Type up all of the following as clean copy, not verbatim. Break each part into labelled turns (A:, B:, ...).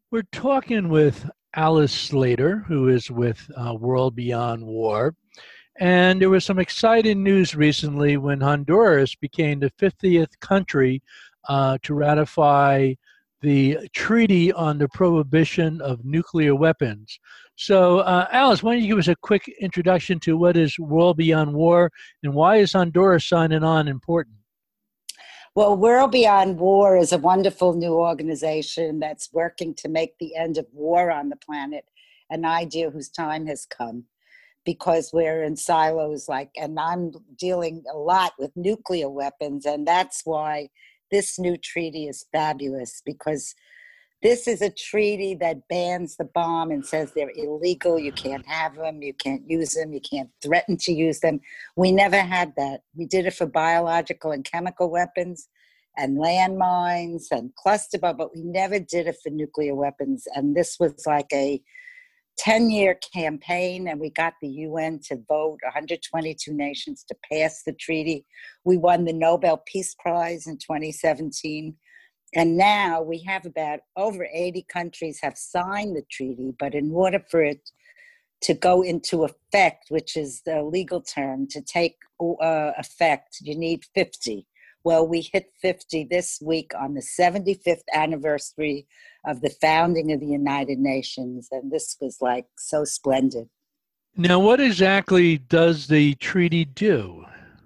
A: We're talking with Alice Slater, who is with World Beyond War. And there was some exciting news recently when Honduras became the 50th country to ratify the Treaty on the Prohibition of Nuclear Weapons. So, Alice, why don't you give us a quick introduction to what is World Beyond War and why is Honduras signing on important?
B: Well, World Beyond War is a wonderful new organization that's working to make the end of war on the planet an idea whose time has come because we're in silos and I'm dealing a lot with nuclear weapons, and that's why this new treaty is fabulous because this is a treaty that bans the bomb and says they're illegal. You can't have them. You can't use them. You can't threaten to use them. We never had that. We did it for biological and chemical weapons and landmines and cluster bomb, but we never did it for nuclear weapons. And this was like a 10-year campaign, and we got the UN to vote, 122 nations, to pass the treaty. We won the Nobel Peace Prize in 2017. And now we have about over 80 countries have signed the treaty, but in order for it to go into effect, which is the legal term, to take effect, you need 50. Well, we hit 50 this week on the 75th anniversary of the founding of the United Nations, and this was like so splendid.
A: Now, what exactly does the treaty do?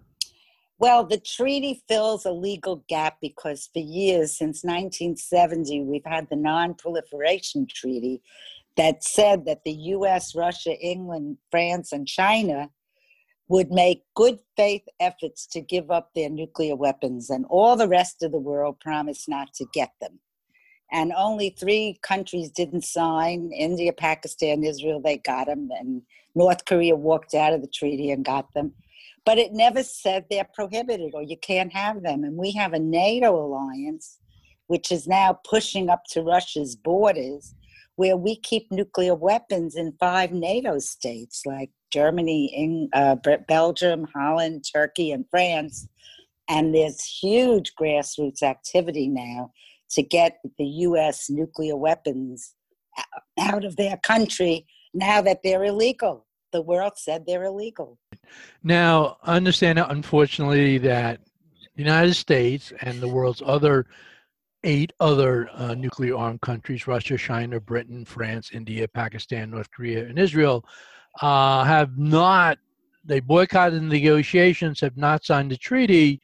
B: Well, the treaty fills a legal gap because for years, since 1970, we've had the Non-Proliferation Treaty that said that the US, Russia, England, France, and China would make good faith efforts to give up their nuclear weapons, and all the rest of the world promised not to get them. And only 3 countries didn't sign: India, Pakistan, Israel, they got them, and North Korea walked out of the treaty and got them. But it never said they're prohibited or you can't have them. And we have a NATO alliance, which is now pushing up to Russia's borders, where we keep nuclear weapons in 5 NATO states like Germany, Belgium, Holland, Turkey, and France. And there's huge grassroots activity now to get the U.S. nuclear weapons out of their country now that they're illegal. The world said they're illegal.
A: Now, I understand, unfortunately, that the United States and the world's other 8 other nuclear armed countries, Russia, China, Britain, France, India, Pakistan, North Korea, and Israel, have not, they boycotted the negotiations, have not signed the treaty.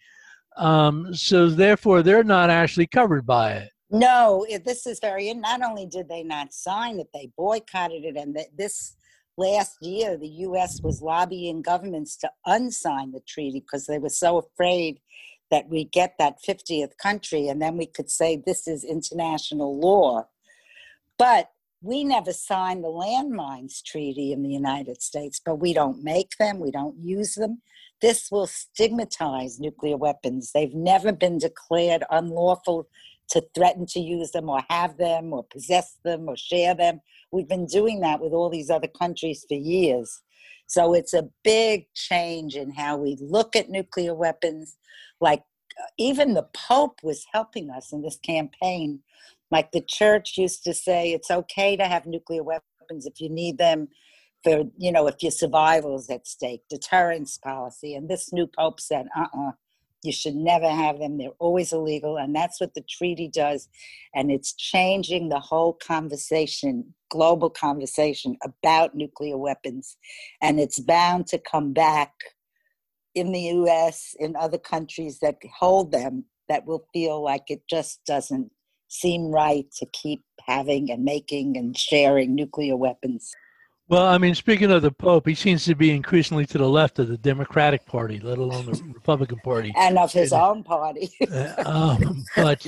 A: So therefore, they're not actually covered by it.
B: No, this is not only did they not sign it, they boycotted it. And this last year, the U.S. was lobbying governments to unsign the treaty because they were so afraid that we get that 50th country and then we could say this is international law. But we never signed the landmines treaty in the United States, but we don't make them, we don't use them. This will stigmatize nuclear weapons. They've never been declared unlawful to threaten to use them or have them or possess them or share them. We've been doing that with all these other countries for years. So it's a big change in how we look at nuclear weapons. Like even the Pope was helping us in this campaign. Like the church used to say, it's okay to have nuclear weapons if you need them for, if your survival is at stake, deterrence policy. And this new Pope said, you should never have them. They're always illegal. And that's what the treaty does. And it's changing the whole conversation, global conversation about nuclear weapons. And it's bound to come back in the US, in other countries that hold them, that will feel like it just doesn't seem right to keep having and making and sharing nuclear weapons.
A: Well, I mean, speaking of the Pope, he seems to be increasingly to the left of the Democratic Party, let alone the Republican Party.
B: And of his own party.
A: But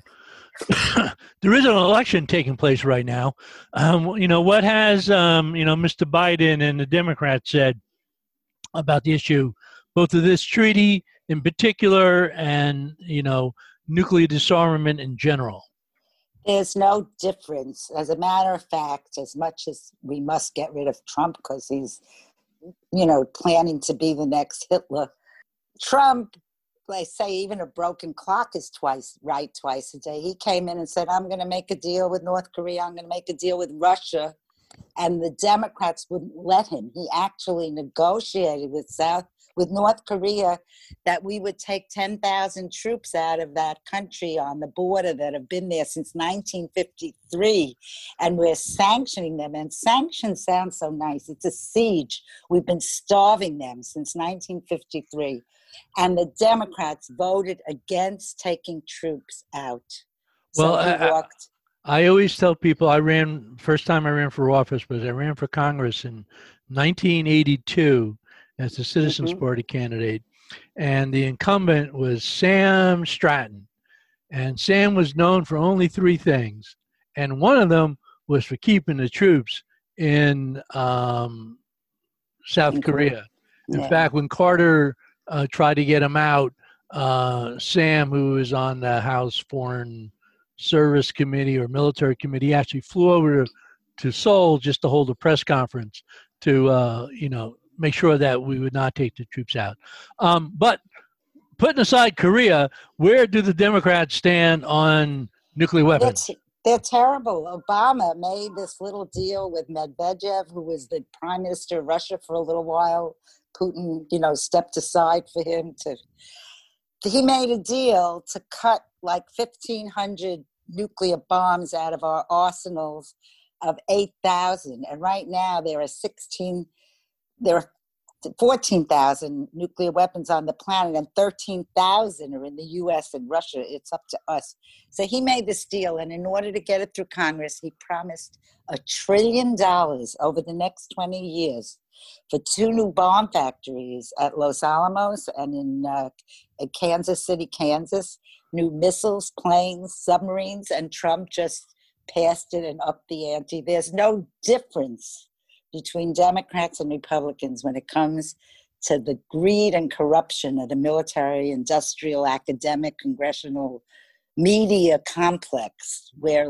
A: there is an election taking place right now. What has, Mr. Biden and the Democrats said about the issue, both of this treaty in particular and, nuclear disarmament in general?
B: There's no difference. As a matter of fact, as much as we must get rid of Trump because he's, planning to be the next Hitler, Trump they say even a broken clock is right twice a day. He came in and said, I'm going to make a deal with North Korea. I'm going to make a deal with Russia. And the Democrats wouldn't let him. He actually negotiated with North Korea that we would take 10,000 troops out of that country on the border that have been there since 1953. And we're sanctioning them. And sanctions sound so nice. It's a siege. We've been starving them since 1953. And the Democrats voted against taking troops out. So
A: Well,
B: he walked.
A: I always tell people first time I ran for office was I ran for Congress in 1982 as a Citizens Party candidate. And the incumbent was Sam Stratton. And Sam was known for only three things. And one of them was for keeping the troops in South Korea. In fact, when Carter tried to get him out, Sam, who was on the House Foreign Service Committee or Military Committee, actually flew over to Seoul just to hold a press conference to, make sure that we would not take the troops out. But putting aside Korea, where do the Democrats stand on nuclear weapons?
B: They're terrible. Obama made this little deal with Medvedev, who was the prime minister of Russia for a little while. Putin, stepped aside for him he made a deal to cut like 1,500 nuclear bombs out of our arsenals of 8,000. And right now there are 14,000 nuclear weapons on the planet, and 13,000 are in the U.S. and Russia. It's up to us. So he made this deal, and in order to get it through Congress, he promised $1 trillion over the next 20 years for 2 new bomb factories at Los Alamos and in Kansas City, Kansas, new missiles, planes, submarines, and Trump just passed it and upped the ante. There's no difference between Democrats and Republicans when it comes to the greed and corruption of the military, industrial, academic, congressional media complex. We're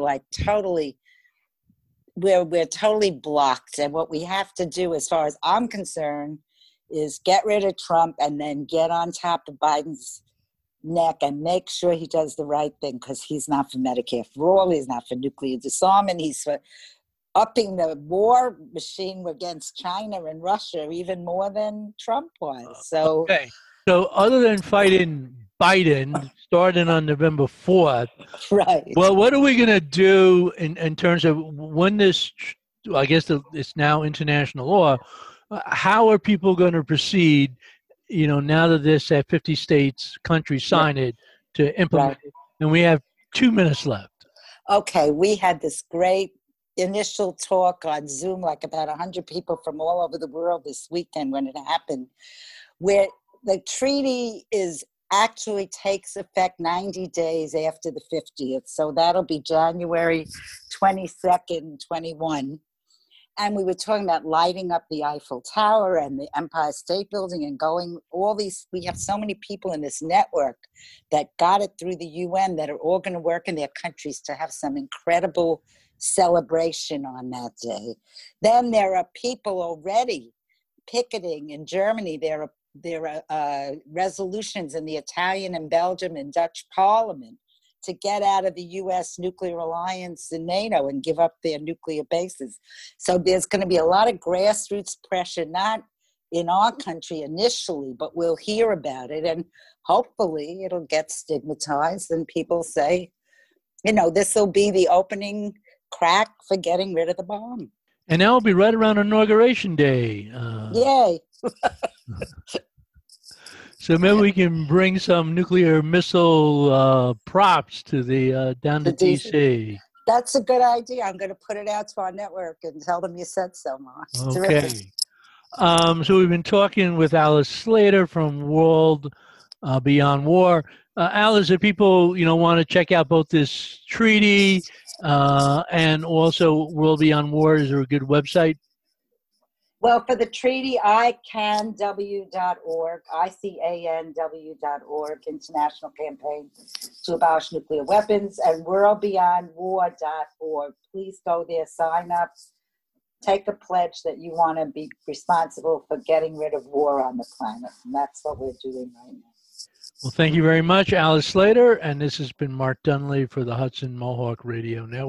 B: totally blocked. And what we have to do, as far as I'm concerned, is get rid of Trump and then get on top of Biden's neck and make sure he does the right thing, because he's not for Medicare for all, he's not for nuclear disarmament, he's for upping the war machine against China and Russia even more than Trump was. So
A: other than fighting Biden starting on November 4th,
B: right.
A: Well, what are we going to do in terms of when this, I guess it's now international law, how are people going to proceed, now that this 50 states, countries sign it to implement it? And we have 2 minutes left.
B: Okay, we had this great initial talk on Zoom, like about 100 people from all over the world this weekend when it happened, where the treaty actually takes effect 90 days after the 50th. So that'll be January 22nd, 21. And we were talking about lighting up the Eiffel Tower and the Empire State Building and we have so many people in this network that got it through the UN that are all going to work in their countries to have some incredible celebration on that day. Then there are people already picketing in Germany. There are resolutions in the Italian and Belgium and Dutch parliament to get out of the U.S. nuclear alliance and NATO and give up their nuclear bases. So there's going to be a lot of grassroots pressure, not in our country initially, but we'll hear about it. And hopefully it'll get stigmatized and people say, this will be the opening crack for getting rid of the bomb.
A: And that'll be right around Inauguration Day.
B: Yay.
A: So maybe we can bring some nuclear missile props to down to D.C.
B: That's a good idea. I'm going to put it out to our network and tell them you said so, Mark.
A: Okay. So we've been talking with Alice Slater from World Beyond War. Alice, if people want to check out both this treaty and also World Beyond War, is there a good website?
B: Well, for the treaty, ICANW.org, ICANW.org, International Campaign to Abolish Nuclear Weapons, and worldbeyondwar.org. Please go there, sign up, take a pledge that you want to be responsible for getting rid of war on the planet. And that's what we're doing right now.
A: Well, thank you very much, Alice Slater. And this has been Mark Dunley for the Hudson Mohawk Radio Network.